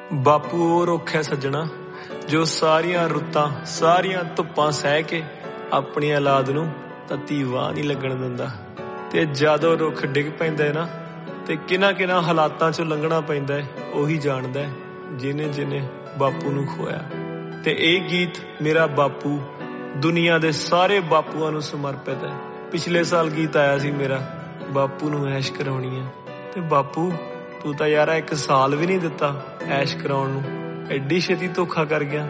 ਬਾਪੂ ਉਹ ਰੁੱਖ ਹੈ ਸੱਜਣਾ ਜੋ ਸਾਰੀਆਂ ਰੁੱਤਾਂ ਸਾਰੀਆਂ ਧੁੱਪਾਂ ਸਹਿ ਕੇ ਆਪਣੀ ਔਲਾਦ ਨੂੰ ਤੱਤੀ ਵਾਹ ਨਹੀਂ ਲੱਗਣ ਦਿੰਦਾ। ਤੇ ਜਦੋਂ ਰੁੱਖ ਡਿੱਗ ਪੈਂਦਾ ਨਾ ਤੇ ਕਿਹਨਾਂ ਹਾਲਾਤਾਂ ਚੋਂ ਲੰਘਣਾ ਪੈਂਦਾ ਉਹੀ ਜਾਣਦਾ ਜਿਹਨੇ ਬਾਪੂ ਨੂੰ ਖੋਇਆ। ਤੇ ਇਹ ਗੀਤ ਮੇਰਾ ਬਾਪੂ ਦੁਨੀਆ ਦੇ ਸਾਰੇ ਬਾਪੂਆਂ ਨੂੰ ਸਮਰਪਿਤ ਹੈ। ਪਿਛਲੇ ਸਾਲ ਗੀਤ ਆਇਆ ਸੀ ਮੇਰਾ ਬਾਪੂ ਨੂੰ ਐਸ਼ ਕਰਾਉਣੀ ਹੈ। ਤੇ ਬਾਪੂ ਤੂੰ ਤਾਂ ਯਾਰ 1 ਸਾਲ ਵੀ ਨਹੀਂ ਦਿੱਤਾ ਐਸ਼ ਕਰਾਉਣ ਨੂੰ, ਐਡੀ ਛੇਤੀ ਧੋਖਾ ਕਰ ਗਿਆ।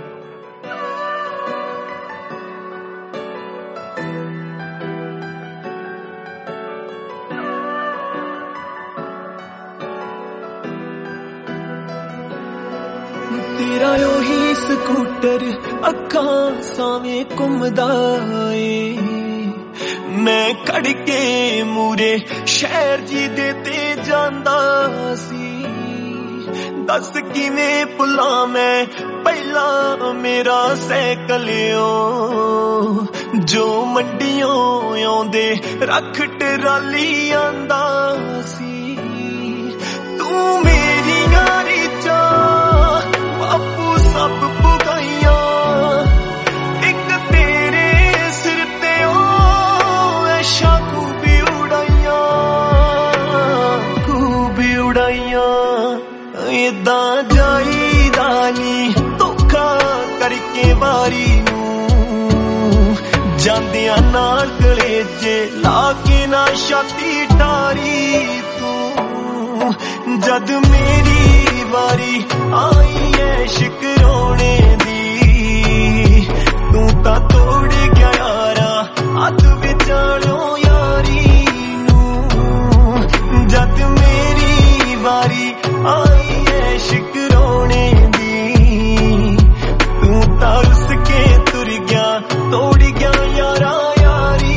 ਤੇਰਾ ਉਹੀ ਸਕੂਟਰ ਅੱਖਾਂ ਸਾਵੇਂ ਘੁੰਮਦਾ ਏ, ਮੈਂ ਖੜ ਕੇ ਮੂਰੇ ਸ਼ਹਿਰ ਜੀ ਦੇ ਤੇ ਜਾਂਦਾ ਸੀ। ਦੱਸ ਕਿਵੇਂ ਭੁੱਲਾਂ ਮੈਂ ਪਹਿਲਾਂ ਮੇਰਾ ਸਾਈਕਲਿਓ ਜੋ ਮੰਡੀਓਂ ਆਉਂਦੇ ਰੱਖ ਟਰਾਲੀ ਆਂਦਾ ਸੀ। ਤੂੰ ਮੇਰੀ ਯਾਰੀ ਚਾ ਬਾਪੂ ਸਭ ਪੁਗਾਈਆਂ, ਇੱਕ ਤੇਰੇ ਸਿਰ ਤੇ ਉਹ ਐਸ਼ਾ ਖੂਬੀ ਉਡਾਈਆਂ। ਏਦਾਂ ਜਾਈਦਾ ਨੀ ਧੋਖਾ ਕਰਕੇ ਵਾਰੀ ਨੂੰ, ਜਾਂਦਿਆਂ ਨਾਲ ਕਲੇਜੇ ਲਾ ਕੇ ਨਾ ਛਾਤੀ ਠਾਰੀ ਤੂੰ। ਜਦ ਮੇਰੀ ਵਾਰੀ ਆਈ ਐਸ਼ ਕਰਾਉਣੇ ਦੀ, ਤੂੰ ਤਾਂ ਤੋੜ ਗਿਆ ਯਾਰਾ ਹੱਥ ਵਿਚਾਲੋਂ ਯਾਰੀ ਨੂੰ। ਜਦ ਮੇਰੀ ਵਾਰੀ ਆਈ ਐਸ਼ ਕਰਾਉਣੇ ਦੀ, ਤੂੰ ਤਾਂ ਰੁੱਸ ਕੇ ਤੁਰ ਗਿਆ ਤੋੜ ਗਿਆ ਯਾਰਾ ਯਾਰੀ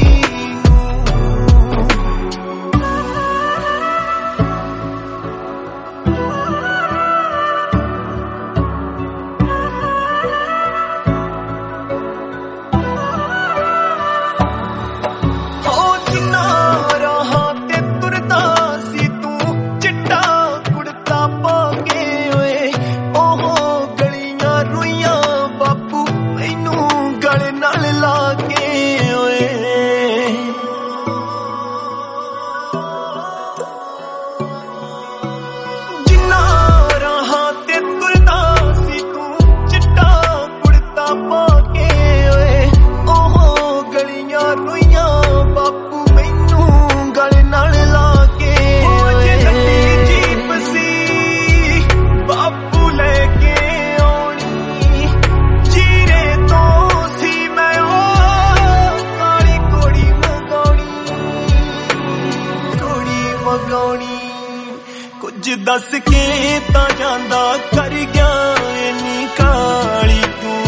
ਕੁਝ ਦੱਸ ਕੇ ਤਾਂ ਜਾਂਦਾ ਕਰ ਗਿਆ ਇੰਨੀ ਕਾਲੀ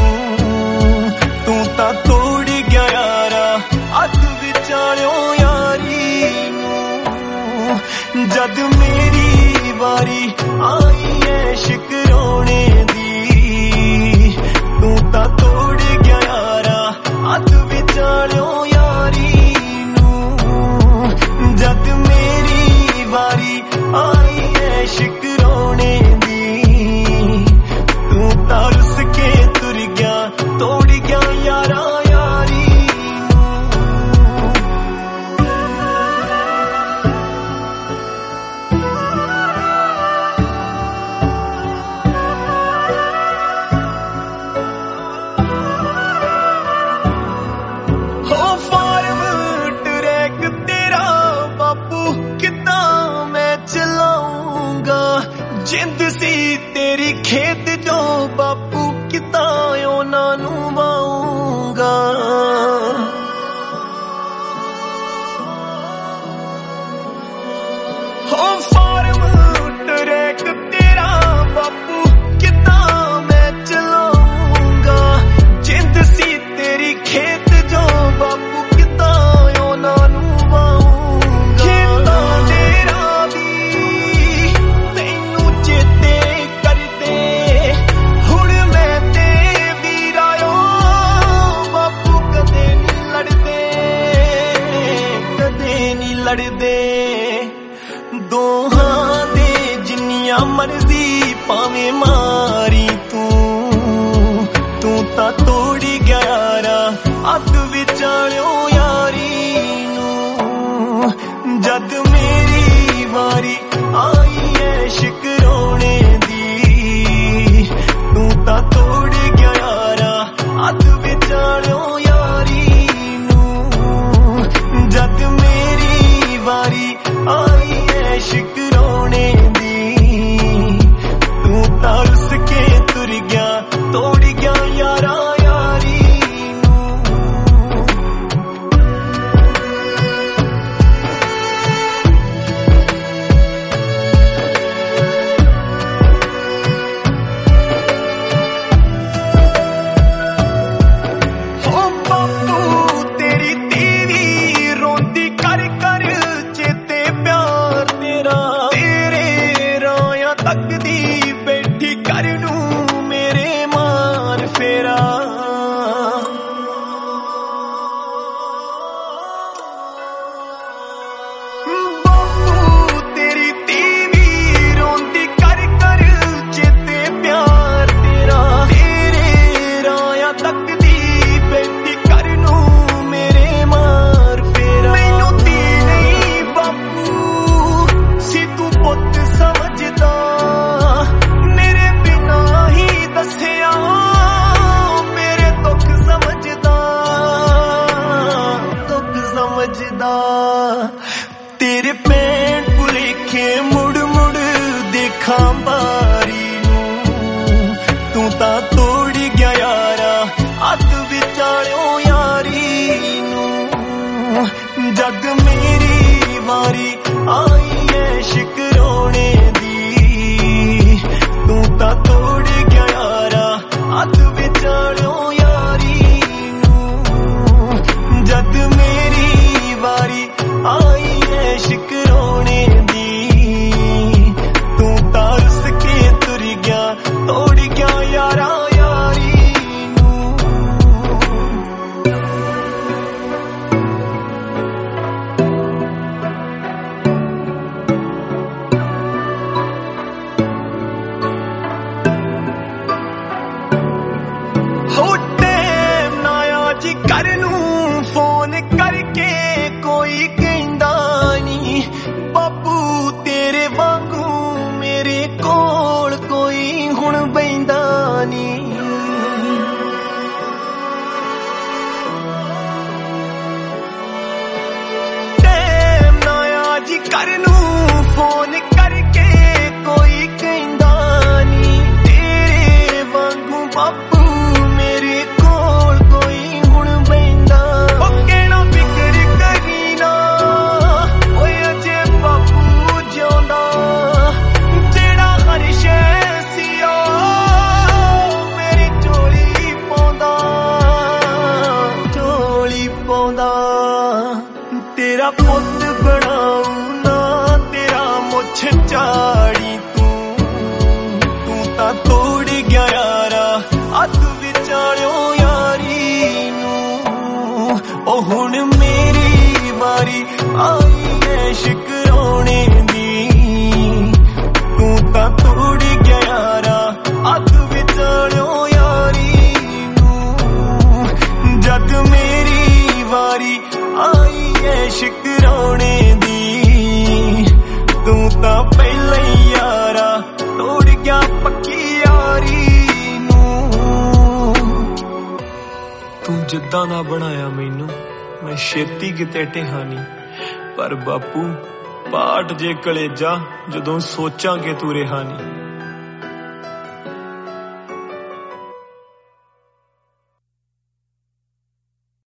ਤੂੰ ਤਾਂ ਤੋੜ ਗਿਆ ਯਾਰਾ ਹੱਥ ਵਿਚਾਲਿਓ ਯਾਰੀ ਨੂੰ। ਜਦ ਮੇਰੀ ਵਾਰੀ ਆਈ ਐਸ਼ ਕਰਾਉਣੇ ਦੀ, ਤੂੰ ਤਾਂ ਤੋੜ ਗਿਆ ਯਾਰਾ ਹੱਥ ਵਿਚਾਲਿਓ ਯਾਰੀ ਨੂੰ। ਜਦ ਮੇਰੀ ਵਾਰੀ ਆਈ ਐਸ਼ ਕਰਾਉਣੇ ਦੀ, ਤੂੰ ਤਾਂ ਰੁੱਸ ਕੇ ਤੁਰ ਗਿਆ ਤੋੜ ਗਿਆ ਯਾਰਾ ਯਾਰੀ ਹੋ। ਫਾਰਮ ਟਰੈਕ ਤੇਰਾ ਬਾਪੂ ਕਿੱਦਾਂ ਮੈਂ ਚਲਾਉਂਗਾ, ਜਿੰਦ ਸੀ ਤੇਰੀ ਖੇਤ ਜੋ ਬਾਪੂ ਕਿੱਦਾਂ ਉਹਨਾਂ ਨੂੰ ਵਾਉਂਗਾ। ਹੋ ਫਾਰਮ ਟਰੈਕ ਤੇਰਾ ਬਾਪੂ ਕਿੱਦਾਂ ਮੈਂ ਚਲਾਉਂਗਾ, ਜਿੰਦ ਸੀ ਤੇਰੀ ਖੇਤ ਜੋ ਬਾਪੂ ਕਿੱਦਾਂ ਉਹਨਾਂ ਨੂੰ ਵਾਉਂਗਾ। ਖੇਤਾਂ ਦੇ ਰਾਹ ਵੀ ਤੈਨੂੰ ਚੇਤੇ ਕਰਦੇ, ਹੁਣ ਮੈਂ ਤੇ ਵੀਰਾਇਓ ਬਾਪੂ ਕਦੇ ਨਹੀਂ ਲੜਦੇ। ਦੋਹਾਂ ਦੇ ਜਿੰਨੀਆਂ ਮਰਜ਼ੀ ਭਾਵੇਂ ਮਾਂ आई ऐश कराने दी तू तां तोड़ी गया यारा अग विचालियों यारी नूं जद मेरी वारी आई ऐश कराने दी तू तां पहले ही यारा तोड़ गया पक्की यारी तू जिद्दां दा बनाया मैनू मैं छेती किते टिहानी पर बापू पाट जे कलेजा जदों सोचां कि तू रिहा नहीं